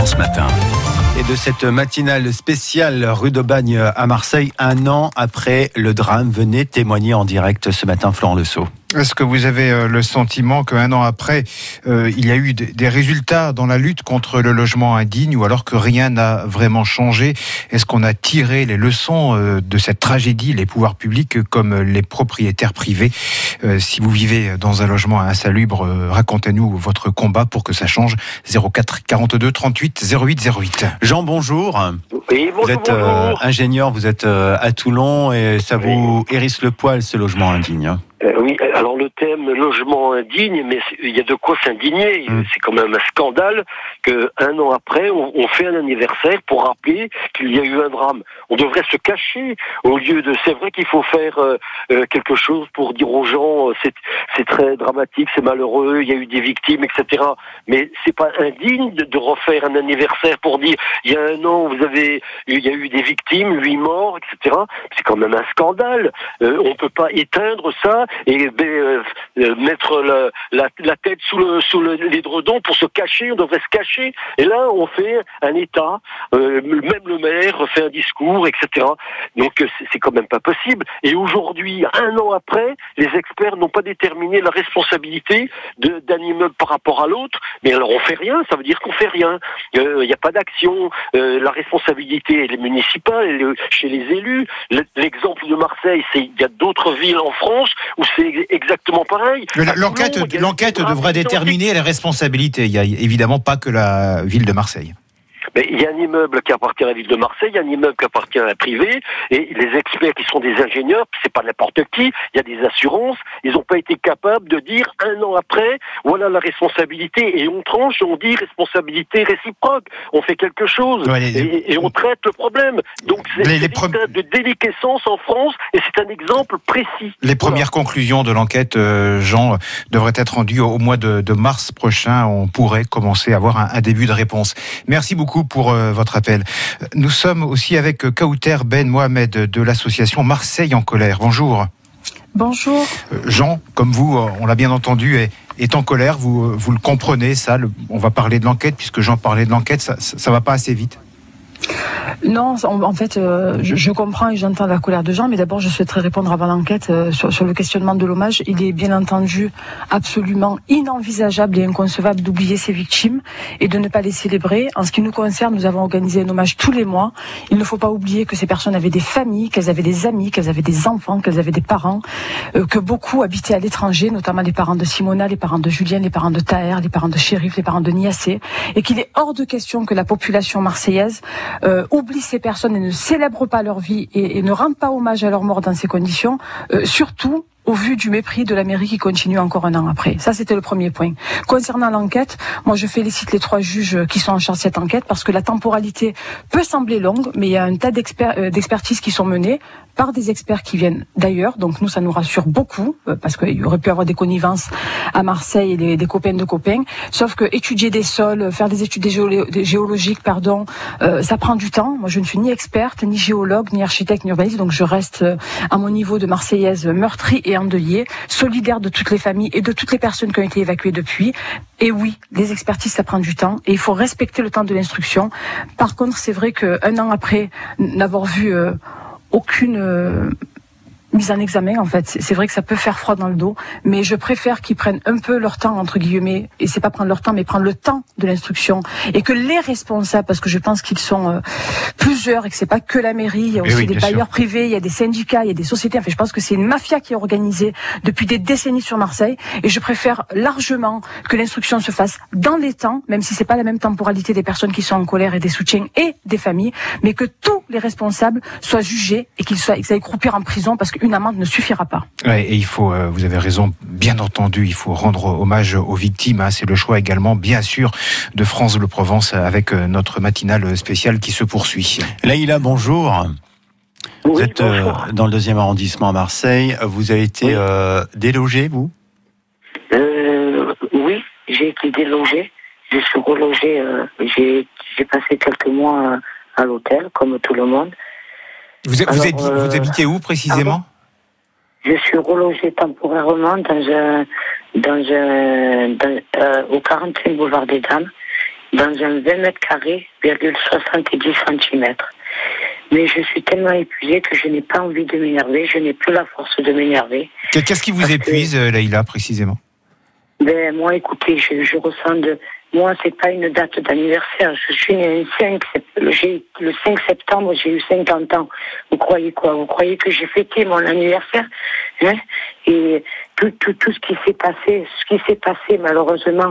France Matin. Et de cette matinale spéciale rue d'Aubagne à Marseille, 1 an après le drame, venez témoigner en direct ce matin, Florent Lesault. Est-ce que vous avez le sentiment qu'un an après, il y a eu des résultats dans la lutte contre le logement indigne, ou alors que rien n'a vraiment changé? Est-ce qu'on a tiré les leçons de cette tragédie, les pouvoirs publics comme les propriétaires privés? Si vous vivez dans un logement insalubre, racontez-nous votre combat pour que ça change. 04 42 38 08 08. Jean, bonjour. Oui, bonjour, vous êtes ingénieur, vous êtes à Toulon et ça vous hérisse le poil, ce logement indigne. Oui, alors le thème logement indigne, mais il y a de quoi s'indigner. C'est quand même un scandale qu'un an après, on fait un anniversaire pour rappeler qu'il y a eu un drame. On devrait se cacher au lieu de... C'est vrai qu'il faut faire quelque chose pour dire aux gens c'est très dramatique, c'est malheureux, il y a eu des victimes, etc. Mais c'est pas indigne de refaire un anniversaire pour dire il y a un an, il y a eu des victimes, 8 morts, etc. C'est quand même un scandale. On peut pas éteindre ça et mettre la tête sous l'édredon pour se cacher. On devrait se cacher. Et là, on fait un état. Même le maire fait un discours, etc. Donc, c'est quand même pas possible. Et aujourd'hui, 1 an après, les experts n'ont pas déterminé la responsabilité d'un immeuble par rapport à l'autre. Mais alors, on fait rien. Ça veut dire qu'on fait rien. Il n'y a pas d'action. La responsabilité, elle est municipale, elle est chez les élus. L'exemple de Marseille, il y a d'autres villes en France où c'est exactement pareil. L'enquête devra déterminer les responsabilités. Il n'y a évidemment pas que la ville de Marseille. Mais il y a un immeuble qui appartient à la ville de Marseille, il y a un immeuble qui appartient à la privée, et les experts qui sont des ingénieurs, c'est pas n'importe qui, il y a des assurances, ils n'ont pas été capables de dire 1 an après, voilà la responsabilité, et on tranche, on dit responsabilité réciproque, on fait quelque chose, et on traite le problème. Donc c'est un état de déliquescence en France, et c'est un exemple précis. Les premières conclusions de l'enquête, Jean, devraient être rendues au mois de mars prochain. On pourrait commencer à avoir un début de réponse. Merci beaucoup pour votre appel. Nous sommes aussi avec Kauter Ben Mohamed de l'association Marseille en colère. Bonjour. Bonjour. Jean, comme vous, on l'a bien entendu, est en colère. Vous le comprenez, ça. On va parler de l'enquête, puisque Jean parlait de l'enquête. Ça va pas assez vite. Non, en fait, je comprends et j'entends la colère de Jean, mais d'abord, je souhaiterais répondre avant l'enquête sur le questionnement de l'hommage. Il est bien entendu absolument inenvisageable et inconcevable d'oublier ces victimes et de ne pas les célébrer. En ce qui nous concerne, nous avons organisé un hommage tous les mois. Il ne faut pas oublier que ces personnes avaient des familles, qu'elles avaient des amis, qu'elles avaient des enfants, qu'elles avaient des parents, que beaucoup habitaient à l'étranger, notamment les parents de Simona, les parents de Julien, les parents de Taher, les parents de Chérif, les parents de Niassé, et qu'il est hors de question que la population marseillaise oublie ces personnes et ne célèbre pas leur vie et ne rend pas hommage à leur mort dans ces conditions, surtout au vu du mépris de la mairie qui continue encore 1 an après. Ça, c'était le premier point. Concernant l'enquête, moi, je félicite les 3 juges qui sont en charge de cette enquête parce que la temporalité peut sembler longue, mais il y a un tas d'expertises qui sont menées par des experts qui viennent d'ailleurs. Donc nous, ça nous rassure beaucoup parce qu'il y aurait pu avoir des connivences à Marseille et des copains de copains. Sauf que étudier des sols, faire des études géologiques, ça prend du temps. Moi, je ne suis ni experte, ni géologue, ni architecte, ni urbaniste, donc je reste à mon niveau de Marseillaise meurtrie et endeuillée, solidaire de toutes les familles et de toutes les personnes qui ont été évacuées depuis. Et oui, les expertises, ça prend du temps et il faut respecter le temps de l'instruction. Par contre, c'est vrai qu'1 an après n'avoir vu aucune mise en examen, en fait, c'est vrai que ça peut faire froid dans le dos, mais je préfère qu'ils prennent un peu leur temps, entre guillemets, et c'est pas prendre leur temps, mais prendre le temps de l'instruction, et que les responsables, parce que je pense qu'ils sont plusieurs, et que c'est pas que la mairie, il y a aussi des bailleurs privés, il y a des syndicats, il y a des sociétés, enfin, je pense que c'est une mafia qui est organisée depuis des décennies sur Marseille, et je préfère largement que l'instruction se fasse dans les temps, même si c'est pas la même temporalité des personnes qui sont en colère et des soutiens et des familles, mais que tous les responsables soient jugés et qu'ils aillent croupir en prison, parce qu'une amende ne suffira pas. Ouais, et il faut, vous avez raison, bien entendu, il faut rendre hommage aux victimes. C'est le choix également, bien sûr, de France Bleu Provence avec notre matinale spéciale qui se poursuit. Laïla, bonjour. Oui, vous êtes dans le 2e arrondissement à Marseille. Vous avez été délogé, vous ? Oui, j'ai été délogé. Je suis relogé. J'ai passé quelques mois à l'hôtel, comme tout le monde. Vous habitez où précisément ? Je suis relogé temporairement au 41 boulevard des Dames. dans un 20 mètres carrés, 70 cm. Mais je suis tellement épuisée que je n'ai pas envie de m'énerver, je n'ai plus la force de m'énerver. Qu'est-ce qui vous épuise, Leïla, précisément? Ben, moi, écoutez, je ressens moi, c'est pas une date d'anniversaire. Je suis née le 5 septembre, j'ai eu 50 ans. Vous croyez quoi? Vous croyez que j'ai fêté mon anniversaire? Hein? Et tout ce qui s'est passé, malheureusement,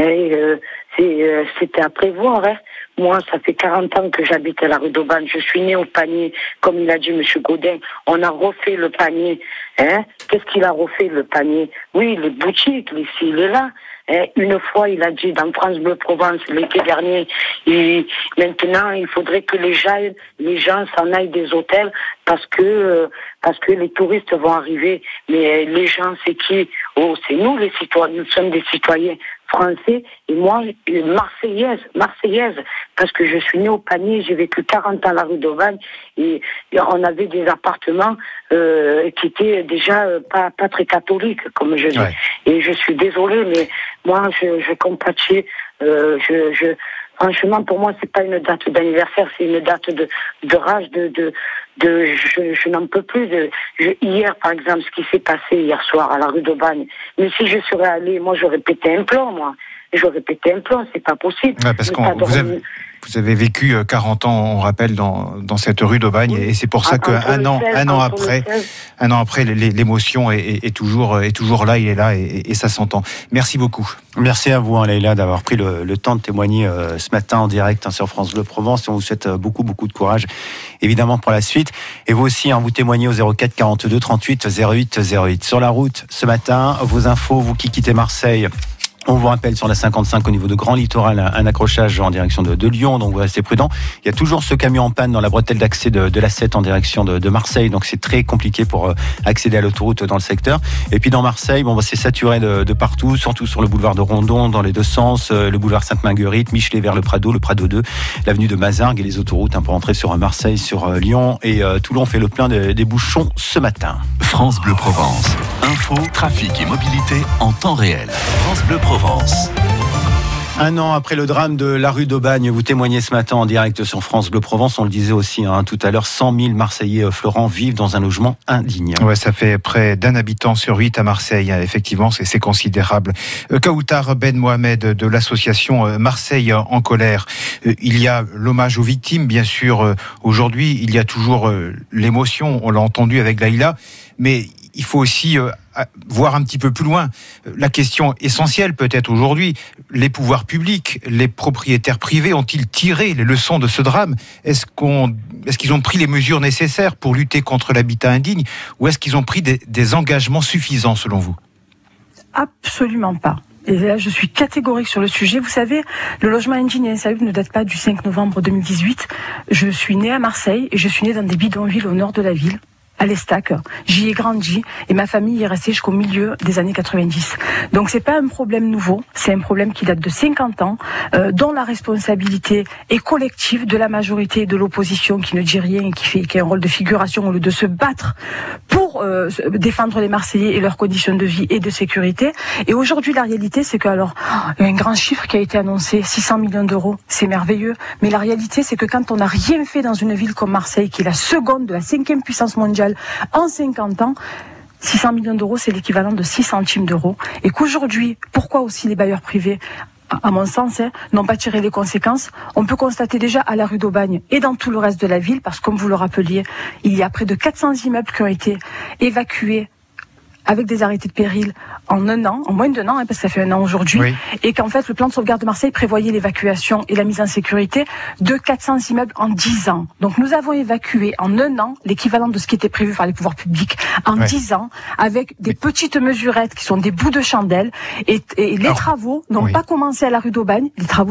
c'était à prévoir, hein. Moi, ça fait 40 ans que j'habite à la rue d'Aubagne. Je suis née au panier, comme il a dit M. Gaudin. On a refait le panier. Hein? Qu'est-ce qu'il a refait, le panier? Oui, les boutiques, ici, il est là. Hein? Une fois, il a dit dans France Bleu Provence, l'été dernier, maintenant, il faudrait que les gens s'en aillent des hôtels parce que les touristes vont arriver. Mais les gens, c'est qui? Oh, c'est nous, les citoyens. Nous sommes des citoyens français et moi, marseillaise, parce que je suis née au panier, j'ai vécu 40 ans à la rue d'Aubagne et on avait des appartements qui étaient déjà pas très catholiques, comme je dis. Ouais. Et je suis désolée, mais moi, je compatis. Franchement, pour moi, c'est pas une date d'anniversaire, c'est une date de rage, je n'en peux plus. Hier, par exemple, ce qui s'est passé hier soir à la rue d'Aubagne. Mais si je serais allée, moi, j'aurais pété un plomb, moi. J'aurais pété un plomb, c'est pas possible. Ouais, parce que vous avez vécu 40 ans, on rappelle, dans cette rue d'Aubagne, oui. Et c'est pour ça qu'un an après, l'émotion est toujours là, il est là, et ça s'entend. Merci beaucoup. Merci à vous, Leïla, d'avoir pris le temps de témoigner ce matin en direct sur France Bleu Provence. Et on vous souhaite beaucoup de courage, évidemment, pour la suite. Et vous aussi, vous témoignez au 04 42 38 08 08. Sur la route, ce matin, vos infos, vous qui quittez Marseille. On vous rappelle sur la 55 au niveau de Grand Littoral, un accrochage en direction de Lyon, donc vous restez prudents. Il y a toujours ce camion en panne dans la bretelle d'accès de la 7 en direction de Marseille, donc c'est très compliqué pour accéder à l'autoroute dans le secteur. Et puis dans Marseille, c'est saturé de partout, surtout sur le boulevard de Rondon, dans les deux sens, le boulevard Sainte-Marguerite, Michelet vers le Prado 2, l'avenue de Mazargues et les autoroutes pour entrer sur Marseille, sur Lyon et Toulon fait le plein des bouchons ce matin. France Bleu Provence. Info, trafic et mobilité en temps réel. France Bleu Provence. Un an après le drame de la rue d'Aubagne, vous témoignez ce matin en direct sur France Bleu Provence. On le disait aussi tout à l'heure, 100 000 Marseillais, Florent, vivent dans un logement indigne. Ouais, ça fait près d'un habitant sur 8 à Marseille. Effectivement, c'est considérable. Kawtar Ben Mohamed de l'association Marseille en colère. Il y a l'hommage aux victimes, bien sûr. Aujourd'hui, il y a toujours l'émotion. On l'a entendu avec Leïla, mais il faut aussi voir un petit peu plus loin. La question essentielle peut-être aujourd'hui, les pouvoirs publics, les propriétaires privés ont-ils tiré les leçons de ce drame? Est-ce qu'ils ont pris les mesures nécessaires pour lutter contre l'habitat indigne, ou est-ce qu'ils ont pris des engagements suffisants selon vous? Absolument pas. Et là, je suis catégorique sur le sujet. Vous savez, le logement indigne et insalubre ne date pas du 5 novembre 2018. Je suis née à Marseille et je suis née dans des bidonvilles au nord de la ville, à l'Estac. J'y ai grandi et ma famille y est restée jusqu'au milieu des années 90. Donc c'est pas un problème nouveau, c'est un problème qui date de 50 ans, dont la responsabilité est collective de la majorité et de l'opposition qui ne dit rien et qui a un rôle de figuration au lieu de se battre pour défendre les Marseillais et leurs conditions de vie et de sécurité. Et aujourd'hui, la réalité, c'est que, alors, il y a un grand chiffre qui a été annoncé, 600 millions d'euros, c'est merveilleux. Mais la réalité, c'est que quand on n'a rien fait dans une ville comme Marseille, qui est la seconde de la 5e puissance mondiale en 50 ans, 600 millions d'euros, c'est l'équivalent de 6 centimes d'euros. Et qu'aujourd'hui, pourquoi aussi les bailleurs privés, à mon sens, n'ont pas tiré les conséquences? On peut constater déjà à la rue d'Aubagne et dans tout le reste de la ville, parce que comme vous le rappeliez, il y a près de 400 immeubles qui ont été évacués avec des arrêtés de péril en moins d'un an, parce que ça fait un an aujourd'hui, oui. Et qu'en fait, le plan de sauvegarde de Marseille prévoyait l'évacuation et la mise en sécurité de 400 immeubles en 10 ans. Donc nous avons évacué en un an l'équivalent de ce qui était prévu par les pouvoirs publics en 10 ans, avec des petites mesurettes qui sont des bouts de chandelle, et les travaux n'ont pas commencé à la rue d'Aubagne.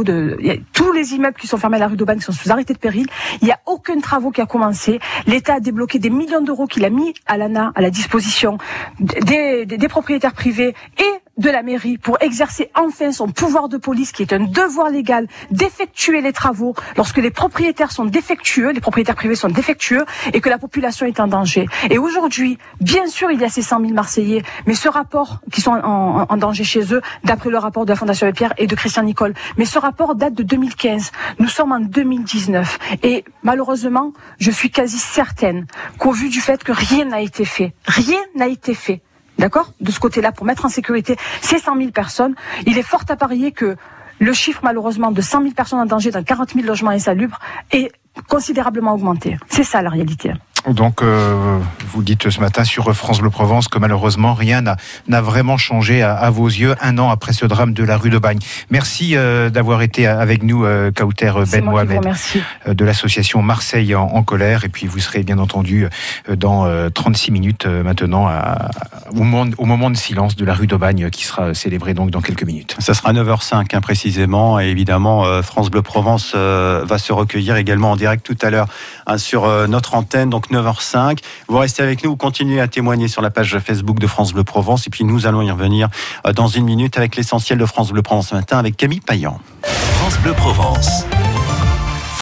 Tous les immeubles qui sont fermés à la rue d'Aubagne sont sous arrêté de péril. Il n'y a aucun travaux qui a commencé. L'État a débloqué des millions d'euros qu'il a mis à l'ANA à la disposition des propriétaires privés et de la mairie pour exercer enfin son pouvoir de police, qui est un devoir légal, d'effectuer les travaux lorsque les propriétaires sont défectueux, les propriétaires privés sont défectueux et que la population est en danger. Et aujourd'hui, bien sûr, il y a ces 100 000 Marseillais, mais ce rapport qui sont en danger chez eux, d'après le rapport de la Fondation Abbé Pierre et de Christian Nicole, mais ce rapport date de 2015. Nous sommes en 2019 et malheureusement, je suis quasi certaine qu'au vu du fait que rien n'a été fait, d'accord, de ce côté-là, pour mettre en sécurité ces 100 000 personnes, il est fort à parier que le chiffre, malheureusement, de 100 000 personnes en danger dans 40 000 logements insalubres est considérablement augmenté. C'est ça, la réalité. Donc, vous dites ce matin sur France Bleu Provence que malheureusement, rien n'a vraiment changé à vos yeux un an après ce drame de la rue d'Aubagne. Merci d'avoir été avec nous, Kauter Ben Mohamed, de l'association Marseille en colère. Et puis, vous serez bien entendu dans 36 minutes maintenant au moment de silence de la rue d'Aubagne qui sera célébré donc dans quelques minutes. Ça sera 9h05 précisément. Et évidemment, France Bleu Provence va se recueillir également en direct tout à l'heure sur notre antenne. Donc 9h05. Vous restez avec nous, vous continuez à témoigner sur la page Facebook de France Bleu Provence et puis nous allons y revenir dans une minute avec l'essentiel de France Bleu Provence ce matin avec Camille Payan. France Bleu Provence.